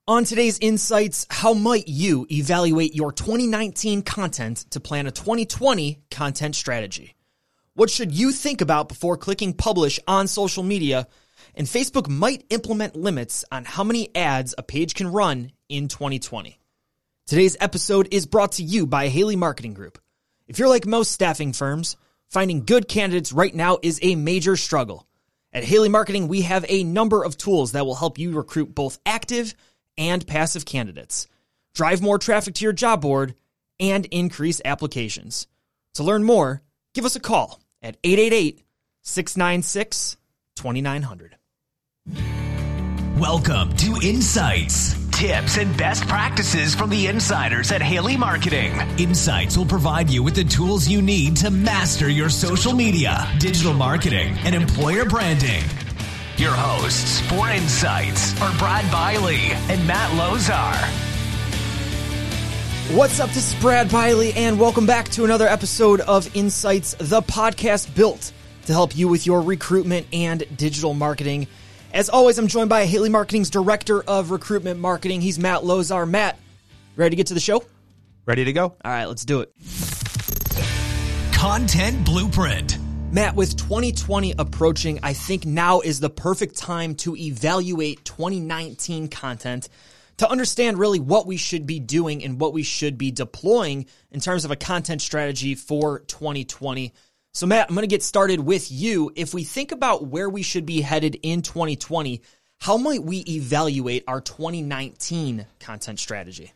On today's Insights, how might you evaluate your 2019 content to plan a 2020 content strategy? What should you think about before clicking publish on social media? And Facebook might implement limits on how many ads a page can run in 2020. Today's episode is brought to you by Haley Marketing Group. If you're like most staffing firms, finding good candidates right now is a major struggle. At Haley Marketing, we have a number of tools that will help you recruit both active and passive candidates, drive more traffic to your job board, and increase applications. To learn more, give us a call at 888-696-2900. Welcome to Insights, tips and best practices from the insiders at Haley Marketing. Insights will provide you with the tools you need to master your social media, digital marketing, and employer branding. Your hosts for Insights are Brad Biley and Matt Lozar. What's up? This is Brad Biley, and welcome back to another episode of Insights, the podcast built to help you with your recruitment and digital marketing. As always, I'm joined by Haley Marketing's Director of Recruitment Marketing. He's Matt Lozar. Matt, ready to get to the show? Ready to go? All right, let's do it. Content Blueprint. Matt, with 2020 approaching, I think now is the perfect time to evaluate 2019 content to understand really what we should be doing and what we should be deploying in terms of a content strategy for 2020. So, Matt, I'm going to get started with you. If we think about where we should be headed in 2020, how might we evaluate our 2019 content strategy?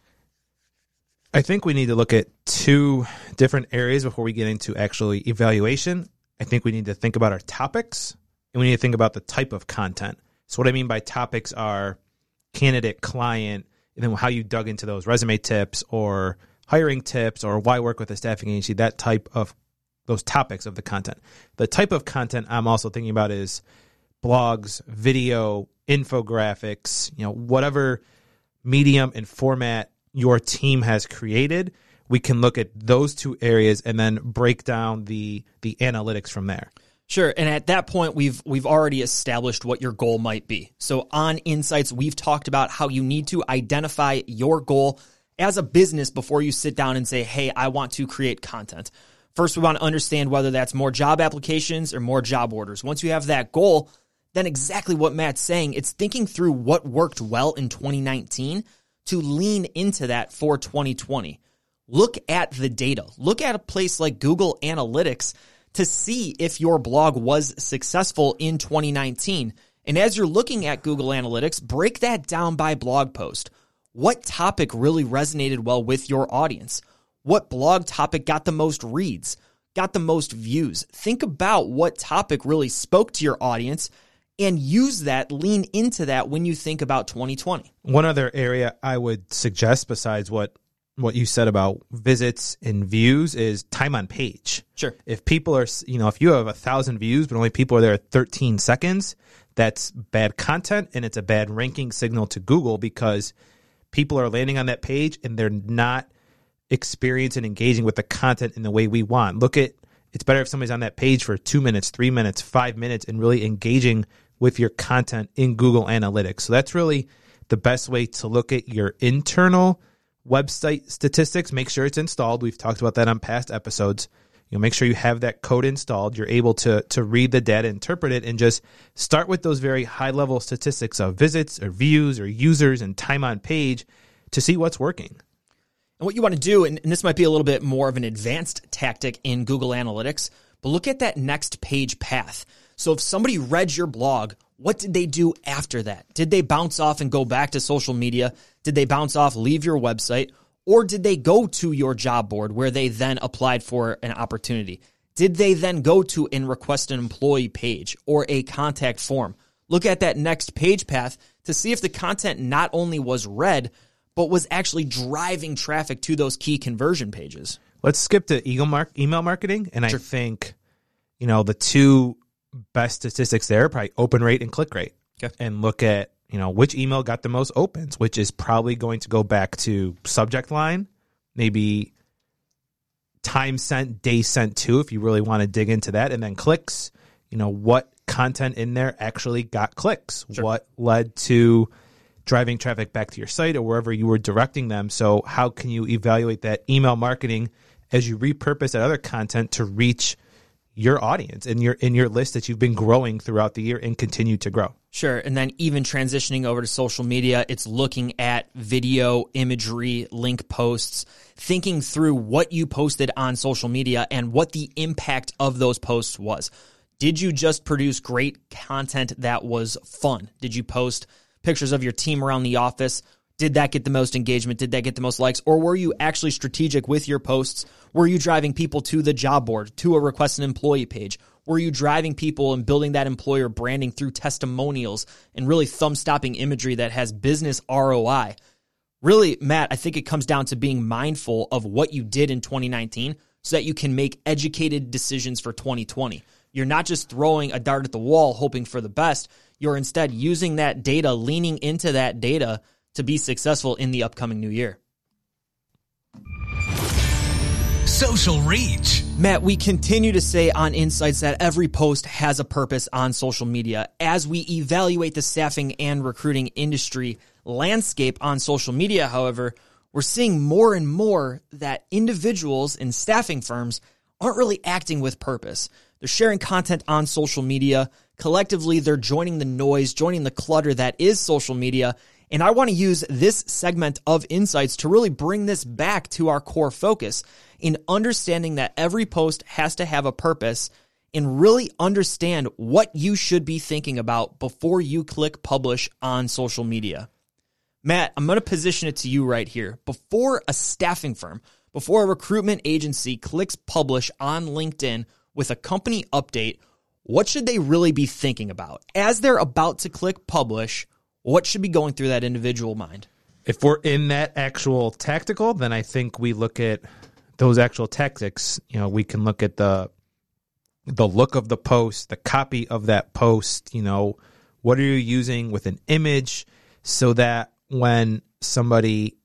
I think we need to look at two different areas before we get into actually evaluation. I think we need to think about our topics, and we need to think about the type of content. So what I mean by topics are candidate, client, and then how you dug into those resume tips or hiring tips or why work with a staffing agency, that type of those topics of the content. The type of content I'm also thinking about is blogs, video, infographics, whatever medium and format your team has created. We can look at those two areas and then break down the analytics from there. Sure. And at that point, we've already established what your goal might be. So on Insights, we've talked about how you need to identify your goal as a business before you sit down and say, hey, I want to create content. First, we want to understand whether that's more job applications or more job orders. Once you have that goal, then exactly what Matt's saying, it's thinking through what worked well in 2019 to lean into that for 2020. Look at the data. Look at a place like Google Analytics to see if your blog was successful in 2019. And as you're looking at Google Analytics, break that down by blog post. What topic really resonated well with your audience? What blog topic got the most reads, got the most views? Think about what topic really spoke to your audience and use that, lean into that when you think about 2020. One other area I would suggest besides what you said about visits and views is time on page. Sure. If people are, if you have 1,000 views, but only people are there at 13 seconds, that's bad content and it's a bad ranking signal to Google because people are landing on that page and they're not experiencing and engaging with the content in the way we want. It's better if somebody's on that page for 2 minutes, 3 minutes, 5 minutes and really engaging with your content in Google Analytics. So that's really the best way to look at your internal website statistics. Make sure it's installed. We've talked about that on past episodes. Make sure you have that code installed. You're able to read the data, interpret it, and just start with those very high-level statistics of visits or views or users and time on page to see what's working. And what you want to do, and this might be a little bit more of an advanced tactic in Google Analytics, but look at that next page path. So if somebody read your blog, what did they do after that? Did they bounce off and go back to social media? Did they bounce off, leave your website? Or did they go to your job board where they then applied for an opportunity? Did they then go to and request an employee page or a contact form? Look at that next page path to see if the content not only was read, but was actually driving traffic to those key conversion pages. Let's skip to email marketing. And sure. I think, the two best statistics there are probably open rate and click rate. Okay. And look at, which email got the most opens, which is probably going to go back to subject line, maybe time sent, day sent to, if you really want to dig into that. And then clicks, what content in there actually got clicks? Sure. What led to driving traffic back to your site or wherever you were directing them. So how can you evaluate that email marketing as you repurpose that other content to reach your audience and your list that you've been growing throughout the year and continue to grow? Sure. And then even transitioning over to social media, it's looking at video, imagery, link posts, thinking through what you posted on social media and what the impact of those posts was. Did you just produce great content that was fun? Did you post pictures of your team around the office? Did that get the most engagement? Did that get the most likes? Or were you actually strategic with your posts? Were you driving people to the job board, to a request an employee page? Were you driving people and building that employer branding through testimonials and really thumb-stopping imagery that has business ROI? Really, Matt, I think it comes down to being mindful of what you did in 2019 so that you can make educated decisions for 2020. You're not just throwing a dart at the wall hoping for the best. You're instead using that data, leaning into that data to be successful in the upcoming new year. Social reach. Matt, we continue to say on Insights that every post has a purpose on social media. As we evaluate the staffing and recruiting industry landscape on social media, however, we're seeing more and more that individuals in staffing firms aren't really acting with purpose. They're sharing content on social media. Collectively, they're joining the noise, joining the clutter that is social media. And I want to use this segment of Insights to really bring this back to our core focus in understanding that every post has to have a purpose and really understand what you should be thinking about before you click publish on social media. Matt, I'm going to position it to you right here. Before a staffing firm, before a recruitment agency clicks publish on LinkedIn with a company update, what should they really be thinking about? As they're about to click publish, what should be going through that individual mind? If we're in that actual tactical, then I think we look at those actual tactics. You know, we can look at the look of the post, the copy of that post. You know, what are you using with an image so that when somebody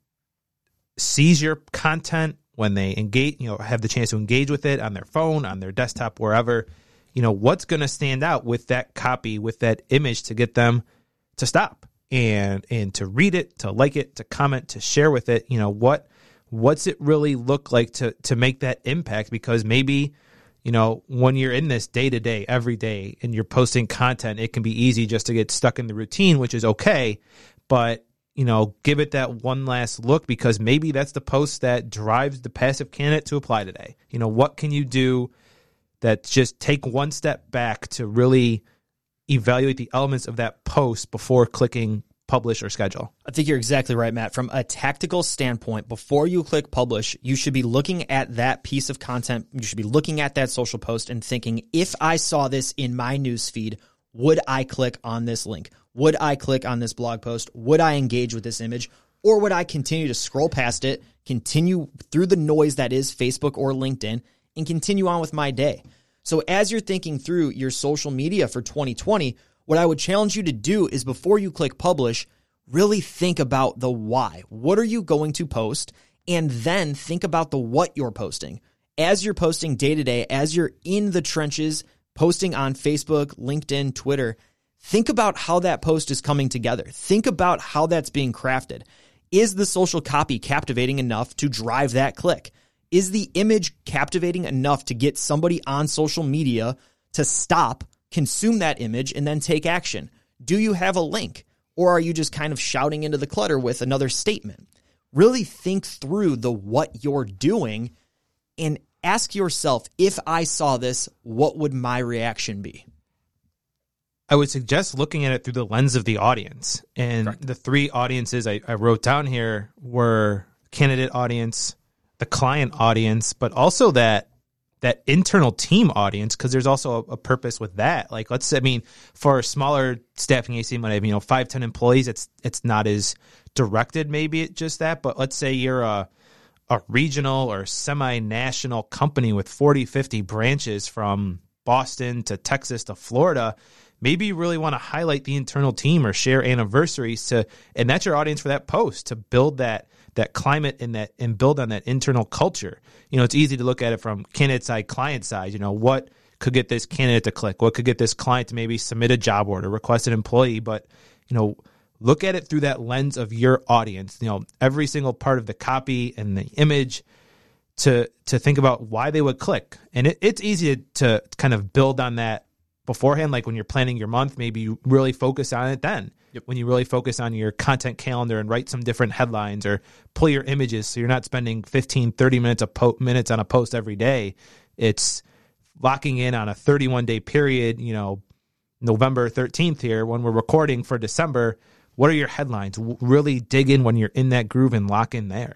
sees your content, when they engage, you know, have the chance to engage with it on their phone, on their desktop, wherever, you know, what's going to stand out with that copy, with that image to get them to stop and to read it, to like it, to comment, to share with it. You know, what's it really look like to make that impact? Because maybe, you know, when you're in this day to day, every day, and you're posting content, it can be easy just to get stuck in the routine, which is okay. But, you know, give it that one last look, because maybe that's the post that drives the passive candidate to apply today. You know, what can you do that just take one step back to really evaluate the elements of that post before clicking publish or schedule? I think you're exactly right, Matt. From a tactical standpoint, before you click publish, you should be looking at that piece of content. You should be looking at that social post and thinking, if I saw this in my news feed, would I click on this link? Would I click on this blog post? Would I engage with this image? Or would I continue to scroll past it, continue through the noise that is Facebook or LinkedIn, and continue on with my day? So as you're thinking through your social media for 2020, what I would challenge you to do is, before you click publish, really think about the why. What are you going to post? And then think about the what you're posting. As you're posting day to day, as you're in the trenches, posting on Facebook, LinkedIn, Twitter, think about how that post is coming together. Think about how that's being crafted. Is the social copy captivating enough to drive that click? Is the image captivating enough to get somebody on social media to stop, consume that image, and then take action? Do you have a link? Or are you just kind of shouting into the clutter with another statement? Really think through the what you're doing and ask yourself, if I saw this, what would my reaction be? I would suggest looking at it through the lens of the audience. And Correct. The three audiences I wrote down here were candidate audience, the client audience, but also that internal team audience, because there's also a purpose with that. Like, let's say, I mean, for a smaller staffing agency, might have, 5-10 employees, it's not as directed maybe at just that. But let's say you're a regional or semi-national company with 40-50 branches from Boston to Texas to Florida. Maybe you really want to highlight the internal team or share anniversaries and that's your audience for that post, to build that climate and build on that internal culture. It's easy to look at it from candidate side, client side. What could get this candidate to click? What could get this client to maybe submit a job order, request an employee? But, look at it through that lens of your audience, every single part of the copy and the image to think about why they would click. And it's easy to kind of build on that beforehand. Like when you're planning your month, maybe you really focus on it then. Yep. When you really focus on your content calendar and write some different headlines or pull your images so you're not spending 15, 30 minutes on a post every day. It's locking in on a 31-day period, November 13th here when we're recording for December. What are your headlines? Really dig in when you're in that groove and lock in there.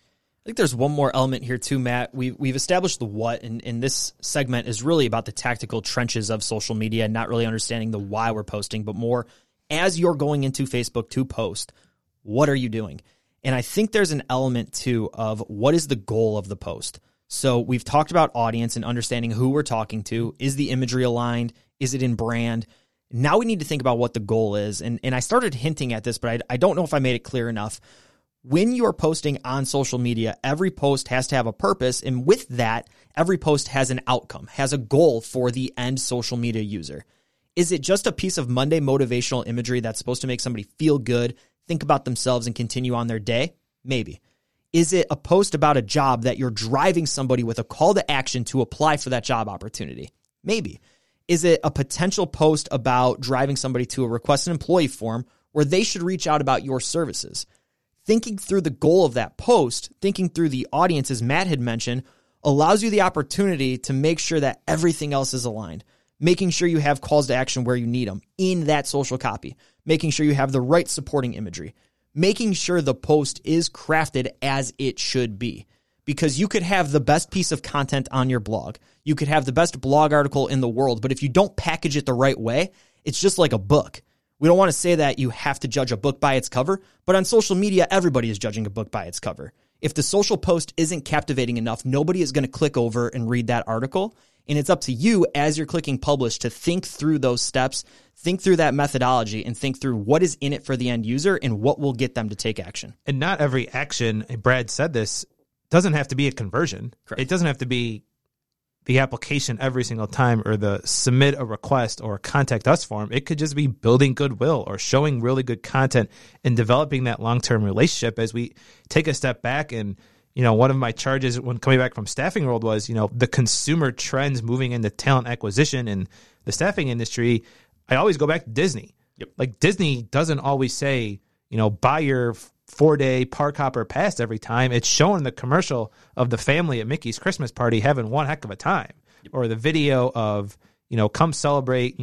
I think there's one more element here too, Matt. We've established the what, and this segment is really about the tactical trenches of social media, not really understanding the why we're posting, but more as you're going into Facebook to post, what are you doing? And I think there's an element too of what is the goal of the post. So we've talked about audience and understanding who we're talking to. Is the imagery aligned? Is it in brand? Now we need to think about what the goal is. And I started hinting at this, but I don't know if I made it clear enough. When you are posting on social media, every post has to have a purpose. And with that, every post has an outcome, has a goal for the end social media user. Is it just a piece of Monday motivational imagery that's supposed to make somebody feel good, think about themselves, and continue on their day? Maybe. Is it a post about a job that you're driving somebody with a call to action to apply for that job opportunity? Maybe. Is it a potential post about driving somebody to a request an employee form where they should reach out about your services? Thinking through the goal of that post, thinking through the audience, as Matt had mentioned, allows you the opportunity to make sure that everything else is aligned, making sure you have calls to action where you need them in that social copy, making sure you have the right supporting imagery, making sure the post is crafted as it should be. Because you could have the best piece of content on your blog. You could have the best blog article in the world, but if you don't package it the right way, it's just like a book. We don't want to say that you have to judge a book by its cover, but on social media, everybody is judging a book by its cover. If the social post isn't captivating enough, nobody is going to click over and read that article. And it's up to you as you're clicking publish to think through those steps, think through that methodology, and think through what is in it for the end user and what will get them to take action. And not every action, Brad said this, doesn't have to be a conversion. Correct. It doesn't have to be the application every single time or the submit a request or contact us form. It could just be building goodwill or showing really good content and developing that long-term relationship as we take a step back. And, one of my charges when coming back from Staffing World was, the consumer trends moving into talent acquisition and the staffing industry. I always go back to Disney. Yep. Like Disney doesn't always say, buy your 4-day park hopper pass every time. It's showing the commercial of the family at Mickey's Christmas party having one heck of a time. Yep. Or the video of, come celebrate,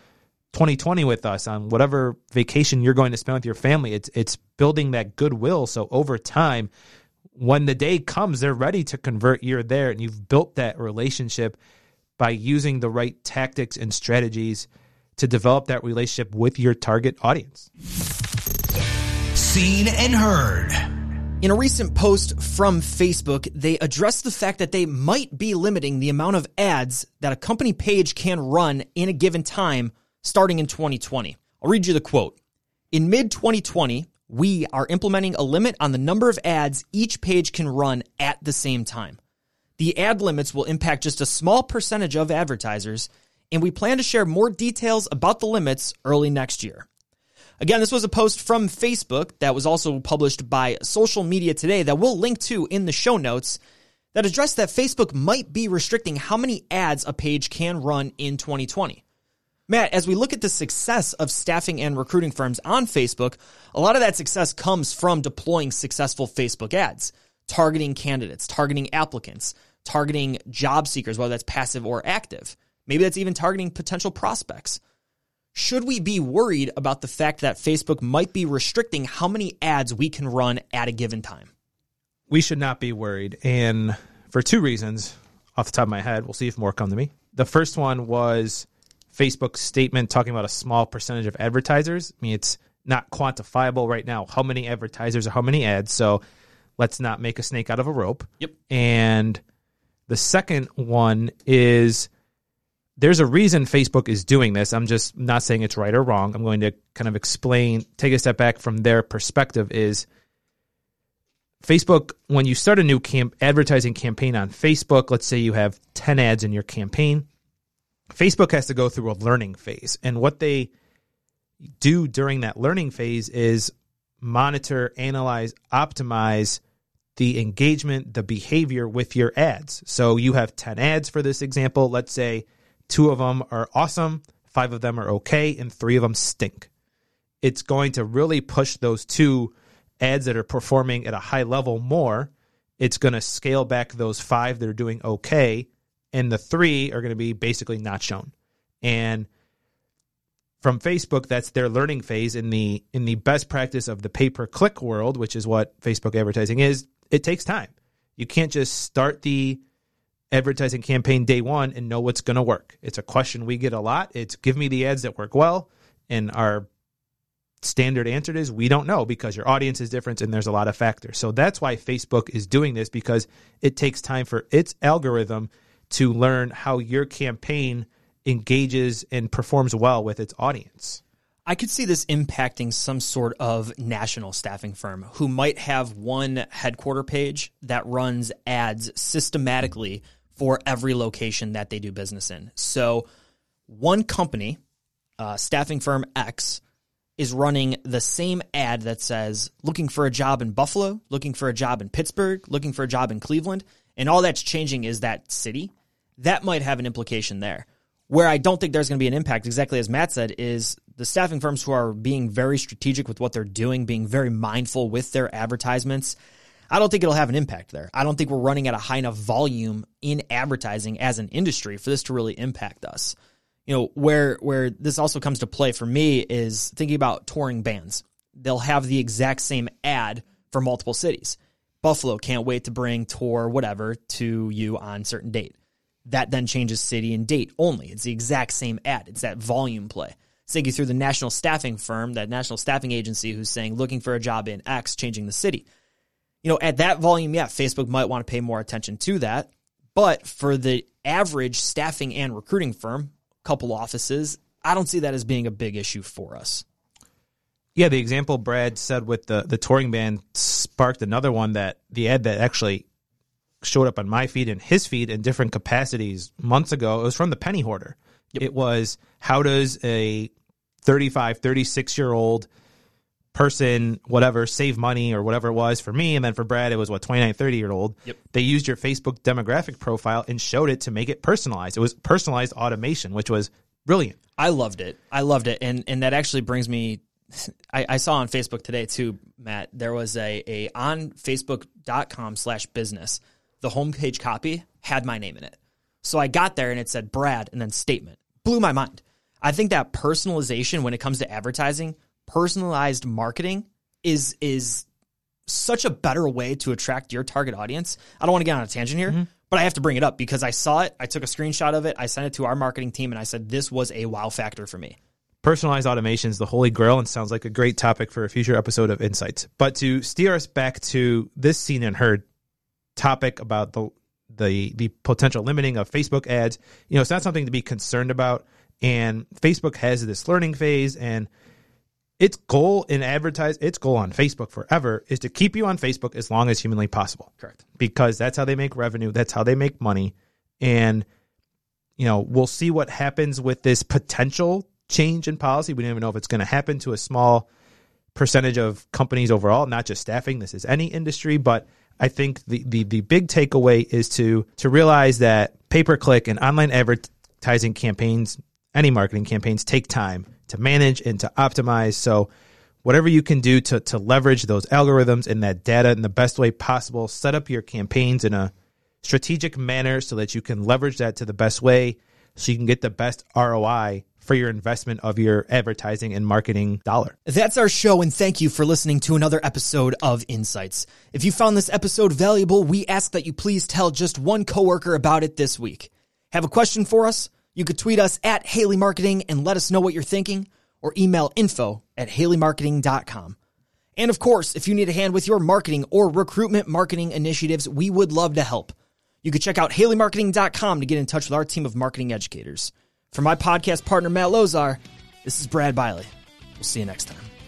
2020 with us on whatever vacation you're going to spend with your family. It's building that goodwill. So over time, when the day comes, they're ready to convert. You're there and you've built that relationship by using the right tactics and strategies to develop that relationship with your target audience. Seen and heard. In a recent post from Facebook, they addressed the fact that they might be limiting the amount of ads that a company page can run in a given time starting in 2020. I'll read you the quote. In mid-2020, we are implementing a limit on the number of ads each page can run at the same time. The ad limits will impact just a small percentage of advertisers, and we plan to share more details about the limits early next year. Again, this was a post from Facebook that was also published by Social Media Today that we'll link to in the show notes that addressed that Facebook might be restricting how many ads a page can run in 2020. Matt, as we look at the success of staffing and recruiting firms on Facebook, a lot of that success comes from deploying successful Facebook ads, targeting candidates, targeting applicants, targeting job seekers, whether that's passive or active. Maybe that's even targeting potential prospects. Should we be worried about the fact that Facebook might be restricting how many ads we can run at a given time? We should not be worried. And for two reasons, off the top of my head, we'll see if more come to me. The first one was Facebook's statement talking about a small percentage of advertisers. I mean, it's not quantifiable right now how many advertisers or how many ads. So let's not make a snake out of a rope. Yep. And the second one is there's a reason Facebook is doing this. I'm just not saying it's right or wrong. I'm going to kind of explain, take a step back from their perspective is Facebook, when you start a new advertising campaign on Facebook, let's say you have 10 ads in your campaign, Facebook has to go through a learning phase. And what they do during that learning phase is monitor, analyze, optimize the engagement, the behavior with your ads. So you have 10 ads for this example. Let's say 2 of them are awesome, 5 of them are okay, and 3 of them stink. It's going to really push those 2 ads that are performing at a high level more. It's going to scale back those 5 that are doing okay, and the 3 are going to be basically not shown. And from Facebook, that's their learning phase in the best practice of the pay-per-click world, which is what Facebook advertising is. It takes time. You can't just start the advertising campaign day one and know what's going to work. It's a question we get a lot. It's give me the ads that work well, and our standard answer is we don't know because your audience is different and there's a lot of factors. So that's why Facebook is doing this, because it takes time for its algorithm to learn how your campaign engages and performs well with its audience. I could see this impacting some sort of national staffing firm who might have one headquarter page that runs ads systematically for every location that they do business in. So one company, staffing firm X, is running the same ad that says looking for a job in Buffalo, looking for a job in Pittsburgh, looking for a job in Cleveland, and all that's changing is that city. That might have an implication there. Where I don't think there's going to be an impact, exactly as Matt said, is the staffing firms who are being very strategic with what they're doing, being very mindful with their advertisements. I don't think it'll have an impact there. I don't think we're running at a high enough volume in advertising as an industry for this to really impact us. You know, where this also comes to play for me is thinking about touring bands. They'll have the exact same ad for multiple cities. Buffalo can't wait to bring tour whatever to you on certain date. That then changes city and date only. It's the exact same ad. It's that volume play. Take you through the national staffing firm, that national staffing agency who's saying looking for a job in X, changing the city. You know, at that volume, yeah, Facebook might want to pay more attention to that. But for the average staffing and recruiting firm, couple offices, I don't see that as being a big issue for us. Yeah, the example Brad said with the touring band sparked another one, that the ad that actually showed up on my feed and his feed in different capacities months ago. It was from the Penny Hoarder. Yep. It was, how does a 35, 36-year-old person, whatever, save money or whatever it was for me. And then for Brad, it was 29, 30-year-old. Yep. They used your Facebook demographic profile and showed it to make it personalized. It was personalized automation, which was brilliant. I loved it. And that actually brings me, I saw on Facebook today too, Matt, there was a on facebook.com/business. The homepage copy had my name in it. So I got there and it said Brad and then statement. Blew my mind. I think that personalization when it comes to advertising, personalized marketing is such a better way to attract your target audience. I don't want to get on a tangent here, but I have to bring it up because I saw it. I took a screenshot of it. I sent it to our marketing team and I said, this was a wow factor for me. Personalized automation is the holy grail and sounds like a great topic for a future episode of Insights. But to steer us back to this Seen and Heard topic about the potential limiting of Facebook ads, you know, it's not something to be concerned about. And Facebook has this learning phase, and its goal on Facebook forever is to keep you on Facebook as long as humanly possible. Correct. Because that's how they make revenue. That's how they make money. And, you know, we'll see what happens with this potential change in policy. We don't even know if it's going to happen to a small percentage of companies overall, not just staffing. This is any industry, but I think the big takeaway is to realize that pay-per-click and online advertising campaigns, any marketing campaigns, take time to manage and to optimize. So whatever you can do to leverage those algorithms and that data in the best way possible, set up your campaigns in a strategic manner so that you can leverage that to the best way so you can get the best ROI for your investment of your advertising and marketing dollar. That's our show, and thank you for listening to another episode of Insights. If you found this episode valuable, we ask that you please tell just one coworker about it this week. Have a question for us? You could tweet us at Haley Marketing and let us know what you're thinking, or email info@haleymarketing.com. And of course, if you need a hand with your marketing or recruitment marketing initiatives, we would love to help. You can check out haleymarketing.com to get in touch with our team of marketing educators. For my podcast partner, Matt Lozar, this is Brad Biley. We'll see you next time.